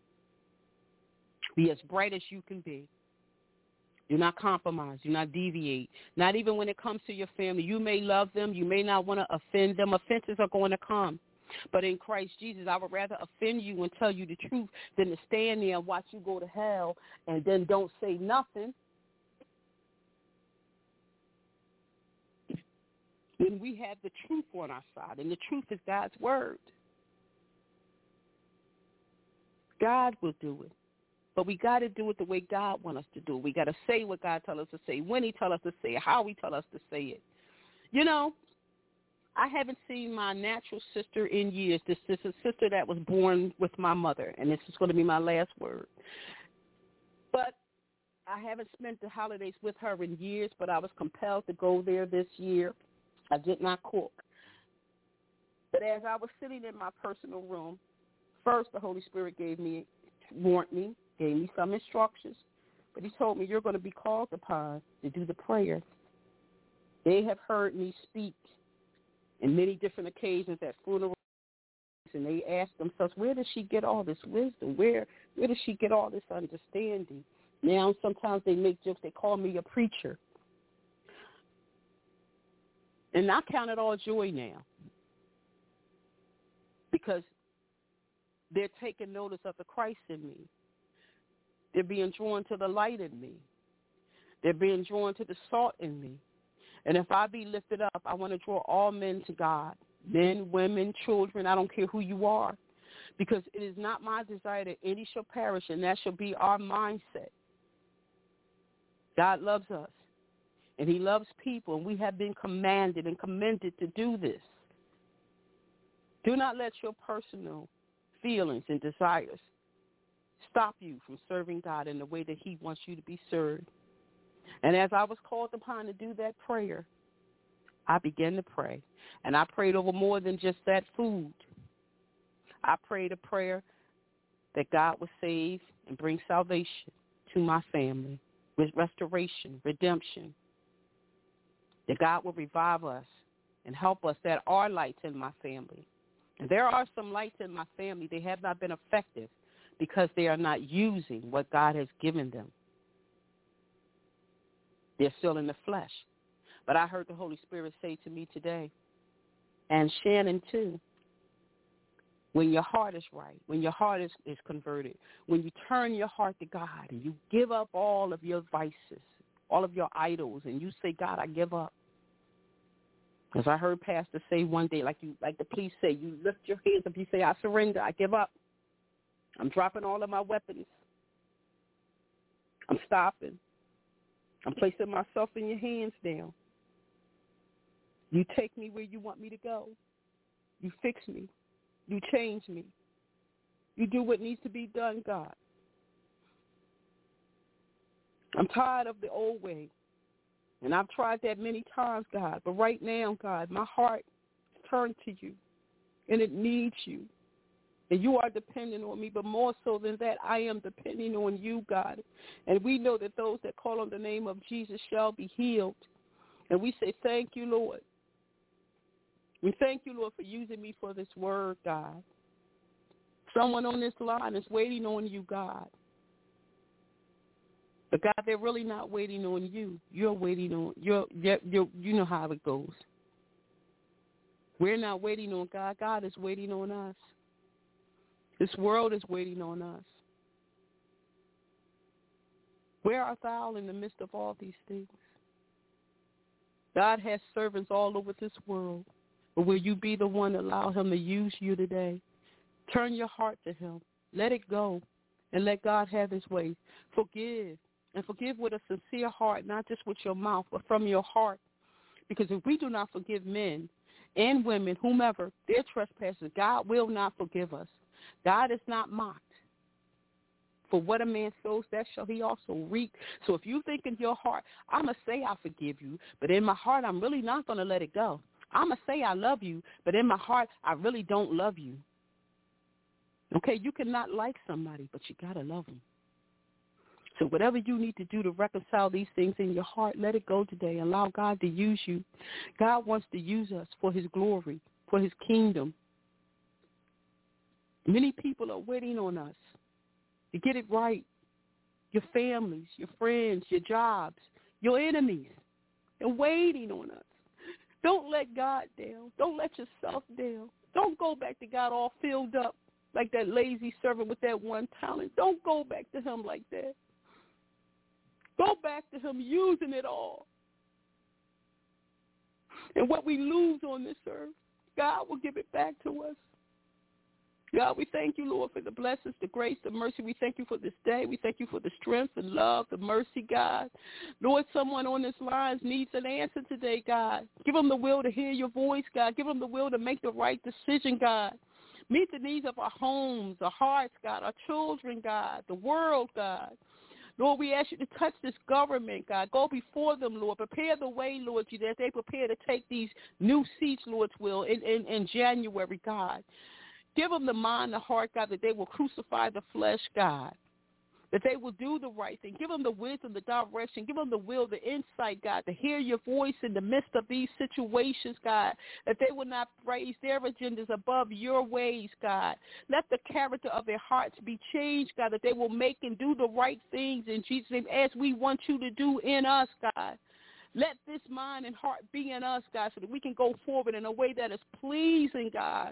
be as bright as you can be. Do not compromise. Do not deviate. Not even when it comes to your family. You may love them. You may not want to offend them. Offenses are going to come. But in Christ Jesus, I would rather offend you and tell you the truth than to stand there and watch you go to hell and then don't say nothing. When we have the truth on our side, and the truth is God's word. God will do it. But we got to do it the way God wants us to do it. We got to say what God tells us to say, when he tells us to say it, how he tells us to say it. You know, I haven't seen my natural sister in years. This, this is a sister that was born with my mother, and this is going to be my last word. But I haven't spent the holidays with her in years, but I was compelled to go there this year. I did not cook. But as I was sitting in my personal room, first the Holy Spirit gave me, warned me, gave me some instructions. But he told me, you're going to be called upon to do the prayer. They have heard me speak in many different occasions at funerals, and they ask themselves, where does she get all this wisdom? Where, where does she get all this understanding? Now sometimes they make jokes. They call me a preacher. And I count it all joy now because they're taking notice of the Christ in me. They're being drawn to the light in me. They're being drawn to the salt in me. And if I be lifted up, I want to draw all men to God, men, women, children. I don't care who you are, because it is not my desire that any shall perish, and that shall be our mindset. God loves us. And he loves people, and we have been commanded and commended to do this. Do not let your personal feelings and desires stop you from serving God in the way that he wants you to be served. And as I was called upon to do that prayer, I began to pray. And I prayed over more than just that food. I prayed a prayer that God would save and bring salvation to my family with restoration, redemption. That God will revive us and help us that are lights in my family. And there are some lights in my family. They have not been effective because they are not using what God has given them. They're still in the flesh. But I heard the Holy Spirit say to me today, and Shannon too, when your heart is right, when your heart is, is converted, when you turn your heart to God and you give up all of your vices, all of your idols, and you say, God, I give up. As I heard Pastor say one day, like you, like the police say, you lift your hands up, you say, I surrender, I give up. I'm dropping all of my weapons. I'm stopping. I'm placing myself in your hands now. You take me where you want me to go. You fix me. You change me. You do what needs to be done, God. I'm tired of the old way. And I've tried that many times, God. But right now, God, my heart is turned to you. And it needs you. And you are dependent on me. But more so than that, I am depending on you, God. And we know that those that call on the name of Jesus shall be healed. And we say thank you, Lord. We thank you, Lord, for using me for this word, God. Someone on this line is waiting on you, God. But, God, they're really not waiting on you. You're waiting on, you're, you're, you're, you know how it goes. We're not waiting on God. God is waiting on us. This world is waiting on us. Where art thou in the midst of all these things? God has servants all over this world. But will you be the one to allow him to use you today? Turn your heart to him. Let it go and let God have his way. Forgive, and forgive with a sincere heart, not just with your mouth, but from your heart. Because if we do not forgive men and women, whomever, their trespasses, God will not forgive us. God is not mocked. For what a man sows, that shall he also reap. So if you think in your heart, I'm going to say I forgive you, but in my heart, I'm really not going to let it go. I'm going to say I love you, but in my heart, I really don't love you. Okay, you cannot like somebody, but you got to love them. So whatever you need to do to reconcile these things in your heart, let it go today. Allow God to use you. God wants to use us for his glory, for his kingdom. Many people are waiting on us to get it right. Your families, your friends, your jobs, your enemies, they're waiting on us. Don't let God down. Don't let yourself down. Don't go back to God all filled up like that lazy servant with that one talent. Don't go back to him like that. Go back to him using it all. And what we lose on this earth, God will give it back to us. God, we thank you, Lord, for the blessings, the grace, the mercy. We thank you for this day. We thank you for the strength, the love, the mercy, God. Lord, someone on this line needs an answer today, God. Give them the will to hear your voice, God. Give them the will to make the right decision, God. Meet the needs of our homes, our hearts, God, our children, God, the world, God. Lord, we ask you to touch this government, God. Go before them, Lord. Prepare the way, Lord, Jesus, as they prepare to take these new seats, Lord's will, in, in, in January, God. Give them the mind, the heart, God, that they will crucify the flesh, God, that they will do the right thing. Give them the wisdom, the direction. Give them the will, the insight, God, to hear your voice in the midst of these situations, God, that they will not raise their agendas above your ways, God. Let the character of their hearts be changed, God, that they will make and do the right things in Jesus' name as we want you to do in us, God. Let this mind and heart be in us, God, so that we can go forward in a way that is pleasing, God.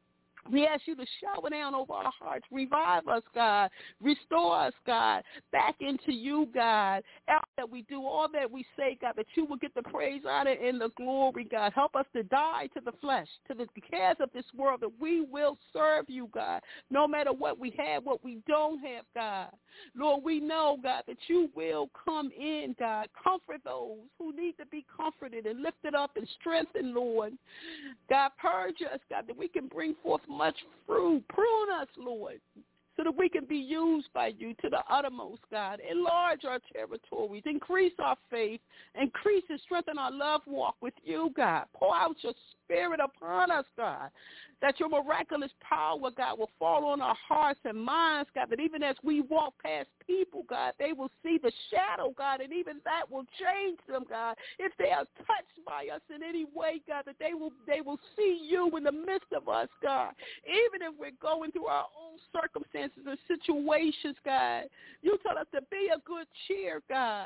We ask you to shower down over our hearts. Revive us, God. Restore us, God, back into you, God. All that we do, all that we say, God, that you will get the praise, honor, and the glory, God. Help us to die to the flesh, to the cares of this world, that we will serve you, God, no matter what we have, what we don't have, God. Lord, we know, God, that you will come in, God. Comfort those who need to be comforted and lifted up and strengthened, Lord. God, purge us, God, that we can bring forth much fruit. Prune us, Lord, so that we can be used by you to the uttermost, God. Enlarge our territories. Increase our faith. Increase and strengthen our love walk with you, God. Pour out your spirit upon us, God, that your miraculous power, God, will fall on our hearts and minds, God, that even as we walk past people, God, they will see the shadow, God, and even that will change them, God. If they are touched by us in any way, God, that they will they will see you in the midst of us, God. Even if we're going through our own circumstances and situations, God, you tell us to be a good cheer, God.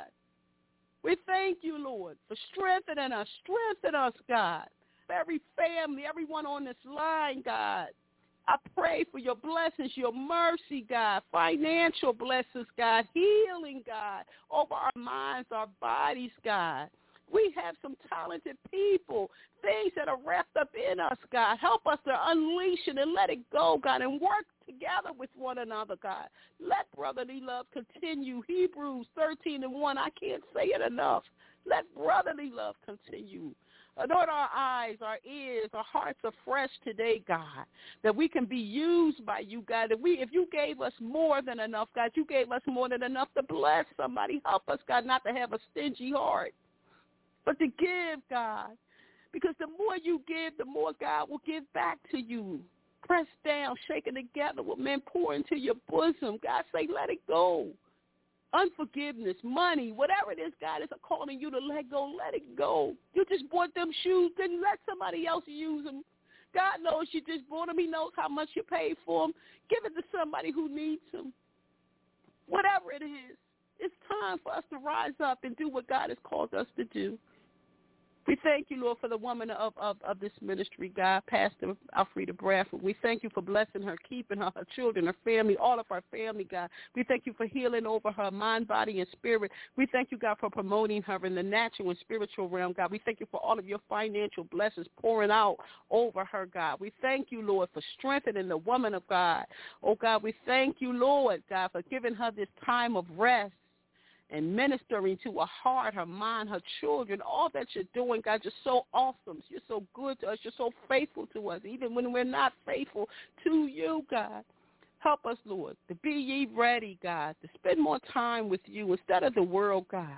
We thank you, Lord, for strengthening us. Strengthen us, God. Every family, everyone on this line, God. I pray for your blessings, your mercy, God, financial blessings, God, healing, God, over our minds, our bodies, God. We have some talented people, things that are wrapped up in us, God. Help us to unleash it and let it go, God, and work together with one another, God. Let brotherly love continue. Hebrews thirteen and one, I can't say it enough. Let brotherly love continue. Anoint our eyes, our ears, our hearts afresh today, God, that we can be used by you, God. That we, if you gave us more than enough, God, you gave us more than enough to bless somebody. Help us, God, not to have a stingy heart, but to give, God. Because the more you give, the more God will give back to you. Press down, shaken together with men pour into your bosom. God say, let it go. Unforgiveness, money, whatever it is, God is calling you to let go, let it go. You just bought them shoes, then let somebody else use them. God knows you just bought them. He knows how much you paid for them. Give it to somebody who needs them. Whatever it is, it's time for us to rise up and do what God has called us to do. We thank you, Lord, for the woman of, of, of this ministry, God, Pastor Alfreda Bradford. We thank you for blessing her, keeping her, her children, her family, all of our family, God. We thank you for healing over her mind, body, and spirit. We thank you, God, for promoting her in the natural and spiritual realm, God. We thank you for all of your financial blessings pouring out over her, God. We thank you, Lord, for strengthening the woman of God. Oh, God, we thank you, Lord, God, for giving her this time of rest and ministering to her heart, her mind, her children, all that you're doing, God. You're so awesome. You're so good to us. You're so faithful to us, even when we're not faithful to you, God. Help us, Lord, to be ye ready, God, to spend more time with you instead of the world, God.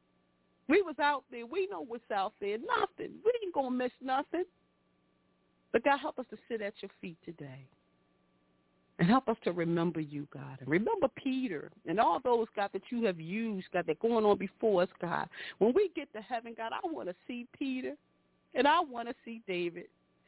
We was out there. We know what's out there. Nothing. We ain't going to miss nothing. But, God, help us to sit at your feet today. And help us to remember you, God. And remember Peter and all those, God, that you have used, God, that are going on before us, God. When we get to heaven, God, I want to see Peter and I want to see David.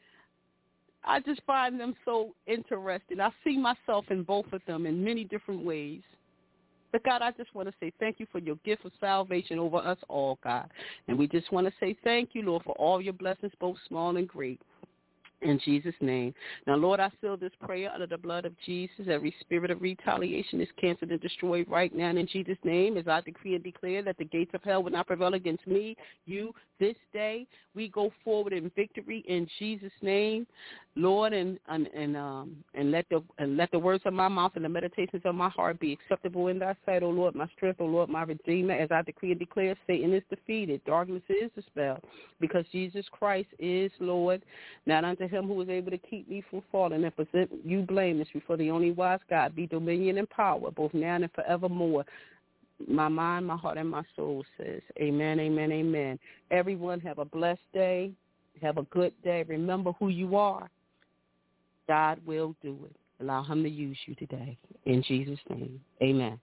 I just find them so interesting. I see myself in both of them in many different ways. But, God, I just want to say thank you for your gift of salvation over us all, God. And we just want to say thank you, Lord, for all your blessings, both small and great. In Jesus' name. Now, Lord, I seal this prayer under the blood of Jesus. Every spirit of retaliation is canceled and destroyed right now in Jesus' name, as I decree and declare that the gates of hell will not prevail against me, you, this day. We go forward in victory in Jesus' name, Lord, and and and, um, and let the and let the words of my mouth and the meditations of my heart be acceptable in thy sight, O Lord, my strength, O Lord, my Redeemer. As I decree and declare, Satan is defeated, darkness is dispelled, because Jesus Christ is Lord. Not unto him who is able to keep me from falling and present you blameless before the only wise God, be dominion and power, both now and forevermore. My mind, my heart, and my soul says, amen, amen, amen. Everyone have a blessed day. Have a good day. Remember who you are. God will do it. Allow him to use you today. In Jesus' name, amen.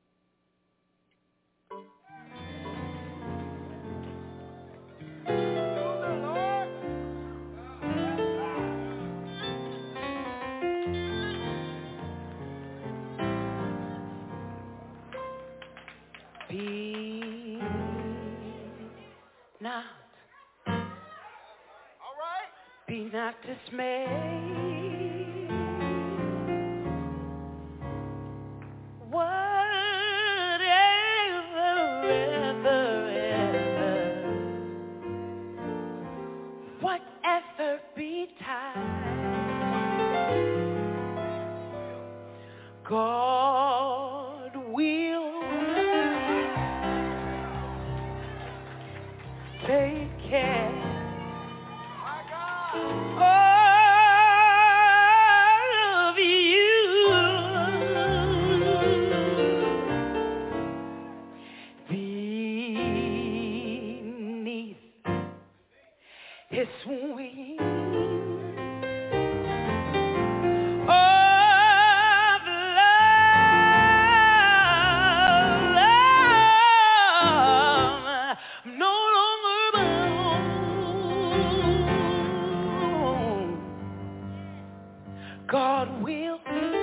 Be not, all right. Be not dismayed. Whatever, ever, ever, whatever betide, God will take care of you. Beneath his wings of love, love, no longer bound. God will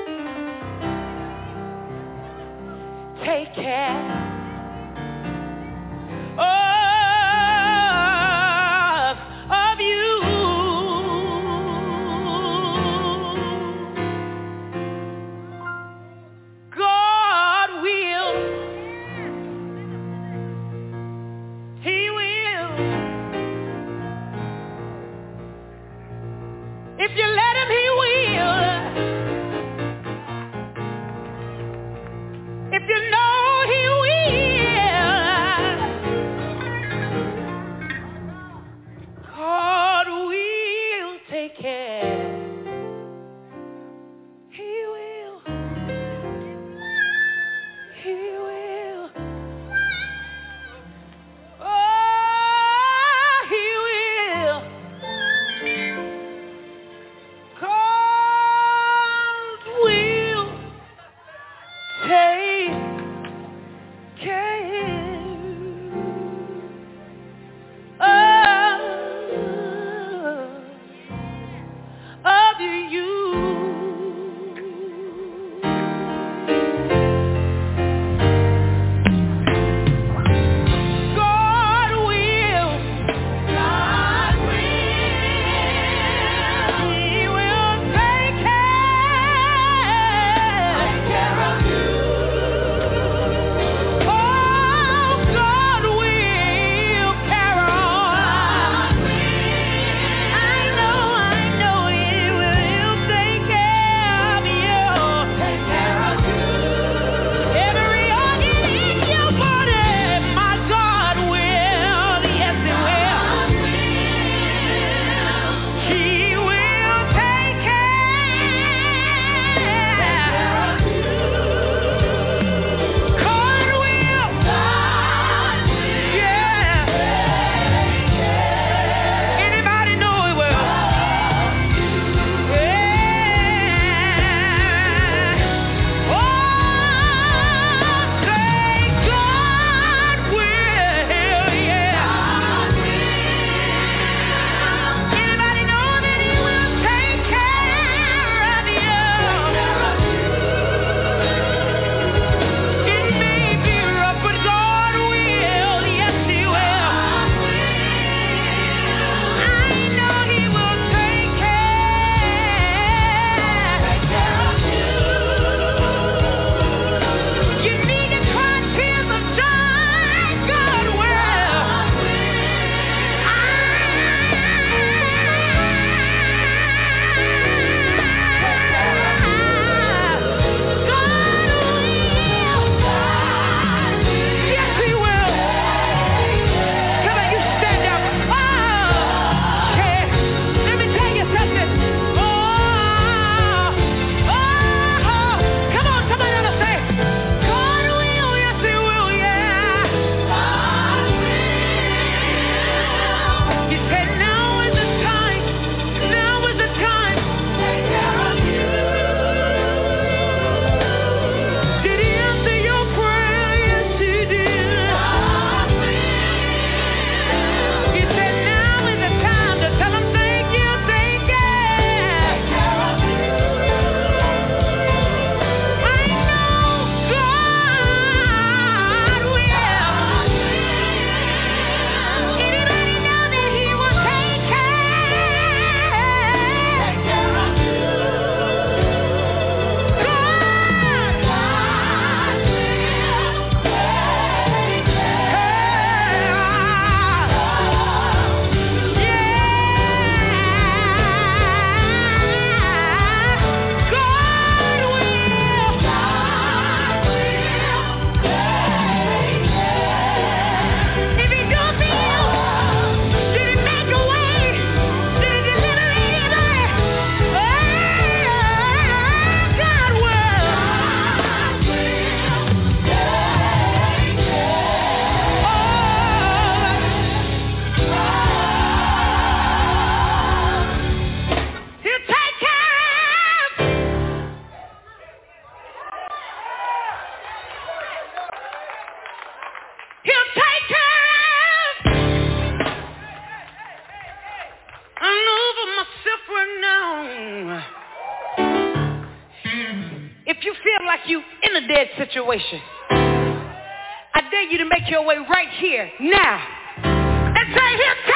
take care of, of you. If you let him, he will. If you know he will. God will take care. He will. He will. Oh, he will. God will take care of, of you. God will. God will. He will take care. Take care of you. Oh, God will, Carol. I know, I know He will. He'll take care of you. Take care of you. Every organ in your body, my God will. Yes, He will. He will take care. God will. Yeah. Anybody know He will? Yeah. Oh, say God will. Yeah. Anybody know that He will take care of you? It may be rough, but God will. Yes, He will. I know He will take care of you. You need to cry tears of joy. God will. Yes, He will. Come on, you stand up. Oh, yeah. Let me tell you something. Oh, oh, come on, somebody ought to say, God will. Yes, He will. Yeah. He said, now is the time. Now is the time. Take care of you. Did He answer your prayer? Yes, He did. He said, now is the time to tell Him thank you, thank you. I know God will. Anybody know that He will take care of you? If He do for you, did He make a way? Did He deliver anybody? God will. He'll take care of. He'll take care of. I'm over myself right now. If you feel like you in a dead situation, I dare you to make your way right here now and say, he'll